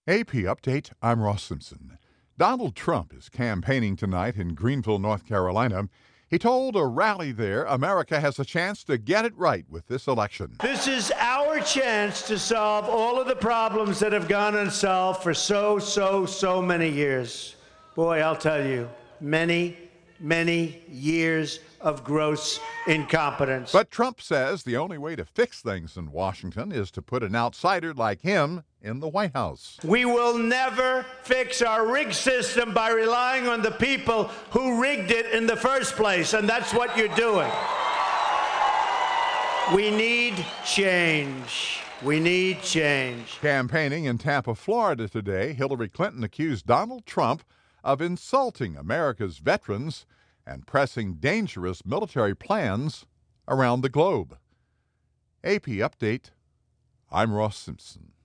AP Update, I'm Ross Simpson. Donald Trump is campaigning tonight in Greenville, North Carolina. He told a rally there America has a chance to get it right with this election. This is our chance to solve all of the problems that have gone unsolved for so many years. Boy, I'll tell you, many years of gross incompetence. But Trump says the only way to fix things in Washington is to put an outsider like him in the White House. We will never fix our rigged system by relying on the people who rigged it in the first place, and that's what you're doing. We need change. We need change. Campaigning in Tampa, Florida today, Hillary Clinton accused Donald Trump of insulting America's veterans and pressing dangerous military plans around the globe. AP Update, I'm Ross Simpson.